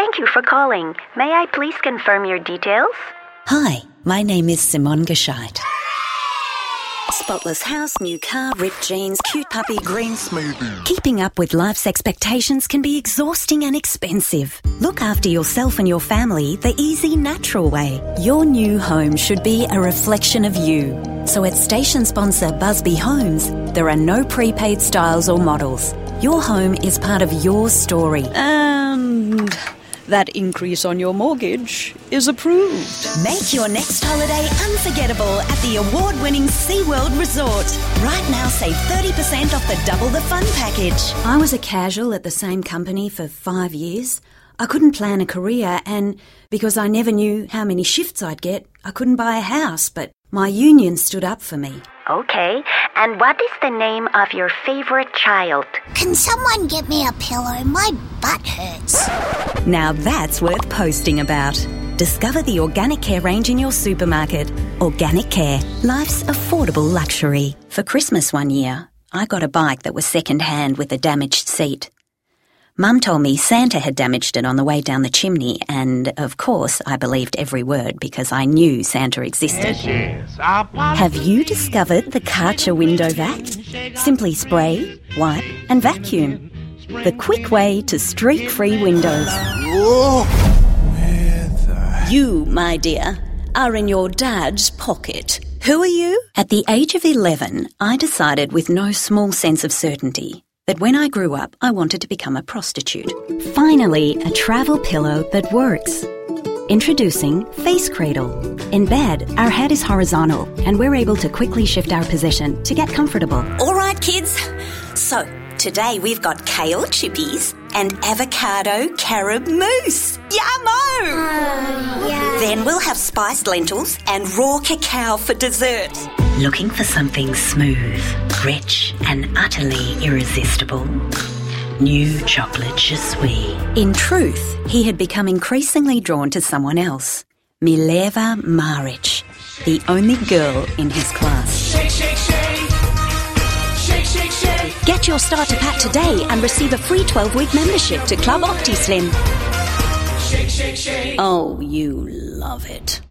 Thank you for calling. May I please confirm your details? Hi, my name is Simone Gescheit. Spotless house, new car, ripped jeans, cute puppy, green smoothie. Keeping up with life's expectations can be exhausting and expensive. Look after yourself and your family the easy, natural way. Your new home should be a reflection of you. So at station sponsor Busby Homes, there are no prepaid styles or models. Your home is part of your story. And that increase on your mortgage is approved. Make your next holiday unforgettable at the award-winning SeaWorld Resort. Right now, save 30% off the Double the Fun package. I was a casual at the same company for 5 years. I couldn't plan a career, and because I never knew how many shifts I'd get, I couldn't buy a house, but my union stood up for me. Okay, and what is the name of your favorite child? Can someone get me a pillow? My butt hurts. Now that's worth posting about. Discover the Organic Care range in your supermarket. Organic Care, life's affordable luxury. For Christmas one year, I got a bike that was second-hand with a damaged seat. Mum told me Santa had damaged it on the way down the chimney, and of course I believed every word because I knew Santa existed. Yes. Have you discovered the Karcher window vac? Simply spray, wipe and vacuum. The quick way to streak-free windows. You, my dear, are in your dad's pocket. Who are you? At the age of 11, I decided with no small sense of certainty that when I grew up, I wanted to become a prostitute. Finally, a travel pillow that works. Introducing Face Cradle. In bed, our head is horizontal and we're able to quickly shift our position to get comfortable. All right, kids. So, today we've got kale chippies and avocado carob mousse. Yummo! Yeah. Then we'll have spiced lentils and raw cacao for dessert. Looking for something smooth, rich and utterly irresistible? New chocolate Chasui. In truth, he had become increasingly drawn to someone else. Mileva Maric, the only girl in his class. Shake, shake, shake. Shake, shake, shake. Get your starter pack today and receive a free 12-week membership to Club OptiSlim. Shake, shake, shake. Oh, you love it.